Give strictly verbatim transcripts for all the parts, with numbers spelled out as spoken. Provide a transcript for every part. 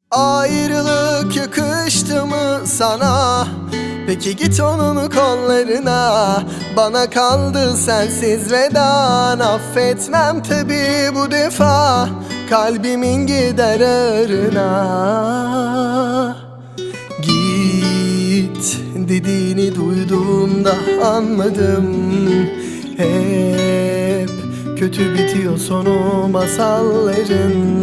Ayrılık yakıştı mı sana? Peki git onun kollarına. Bana kaldı sensiz vedan. Affetmem tabi bu defa, kalbimin gider ağrına. Git dediğini duyduğumda anladım. Hep kötü bitiyor sonu masalların.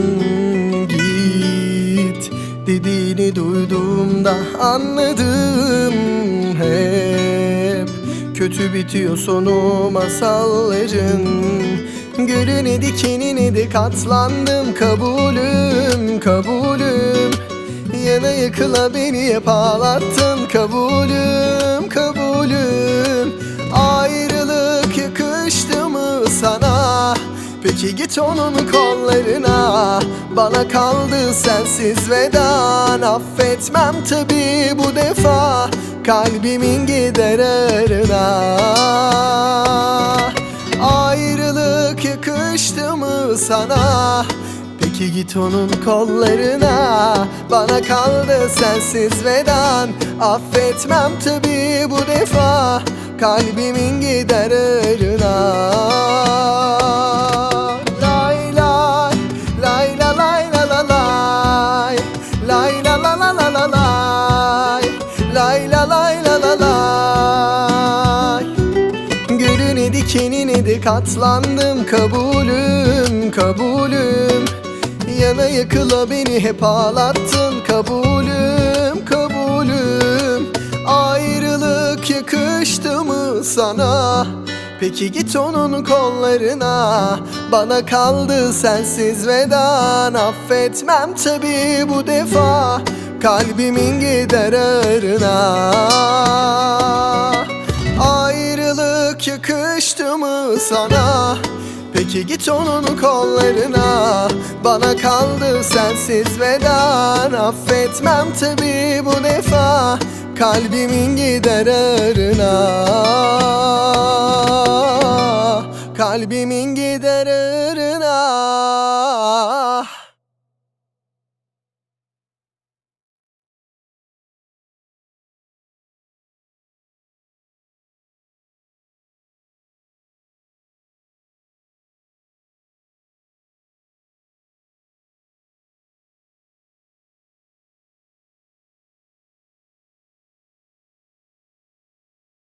Git dediğini duyduğumda anladım. Hep kötü bitiyor sonu masalların. Gülüne dikenine de katlandım, kabulüm, kabulüm. Yana yıkıla beni hep ağlattın, kabulüm, kabulüm. Ayrılık yakıştı mı sana? Peki git onun kollarına. Bana kaldı sensiz vedan. Affetmem tabi bu defa, kalbimin gider ağrına. Ayrılık yakıştı mı sana? Peki git onun kollarına. Bana kaldı sensiz vedan. Affetmem tabi bu defa, kalbimin gider ağrına. Lay lay, lay la lay la la lay. Lay la la la la la lay. Lay la lay la la lay. Gülüne dikenine de katlandım, kabulüm, kabulüm. Yana yıkıla beni hep ağlattın, kabulüm, kabulüm. Ayrılık yakıştı mı sana? Peki git onun kollarına. Bana kaldı sensiz vedan. Affetmem tabi bu defa, kalbimin gider ağrına. Ayrılık yakıştı mı sana? Peki git onun kollarına. Bana kaldı sensiz vedan. Affetmem tabi bu defa, kalbimin gider ağrına. Kalbimin gider ağrına.